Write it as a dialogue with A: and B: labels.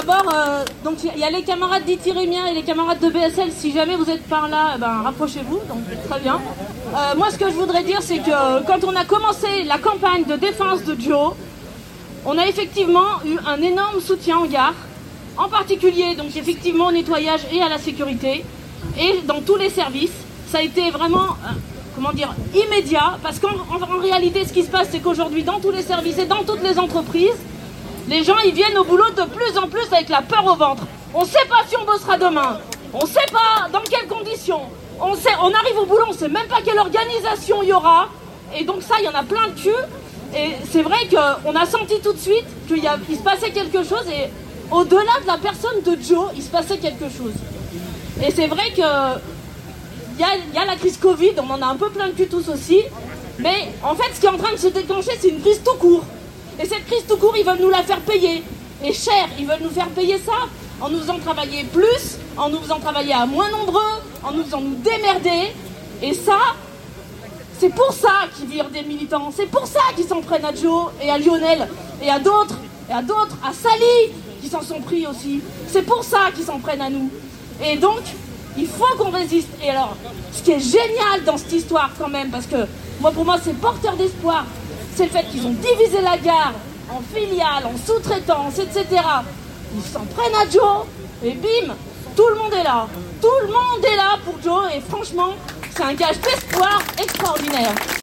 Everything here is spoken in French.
A: d'abord, donc il y a les camarades d'Itirémien et les camarades de BSL. Si jamais vous êtes par là, rapprochez-vous. Donc très bien. Moi, ce que je voudrais dire, c'est que quand on a commencé la campagne de défense de Joe, on a effectivement eu un énorme soutien en gare, en particulier donc effectivement au nettoyage et à la sécurité, et dans tous les services. Ça a été vraiment, immédiat, parce qu'en réalité, ce qui se passe, c'est qu'aujourd'hui, dans tous les services et dans toutes les entreprises, les gens, ils viennent au boulot de plus en plus avec la peur au ventre. On ne sait pas si on bossera demain. On ne sait pas dans quelles conditions. On arrive au boulot, on ne sait même pas quelle organisation il y aura. Et donc ça, il y en a plein de cul. Et c'est vrai qu'on a senti tout de suite qu'il se passait quelque chose. Et au-delà de la personne de Joe, il se passait quelque chose. Et c'est vrai que il y a la crise Covid, on en a un peu plein le cul tous aussi. Mais en fait, ce qui est en train de se déclencher, c'est une crise tout court. Et cette crise tout court, ils veulent nous la faire payer. Et cher, ils veulent nous faire payer ça en nous faisant travailler plus, en nous faisant travailler à moins nombreux, en nous faisant nous démerder. Et ça, c'est pour ça qu'ils virent des militants. C'est pour ça qu'ils s'en prennent à Joe et à Lionel et à d'autres, à Sally, qui s'en sont pris aussi. C'est pour ça qu'ils s'en prennent à nous. Et donc, il faut qu'on résiste. Et alors, ce qui est génial dans cette histoire quand même, parce que pour moi, c'est porteur d'espoir, c'est le fait qu'ils ont divisé la gare en filiales, en sous-traitance, etc. Ils s'en prennent à Joe, et bim, tout le monde est là. Tout le monde est là pour Joe, et franchement, c'est un gage d'espoir extraordinaire.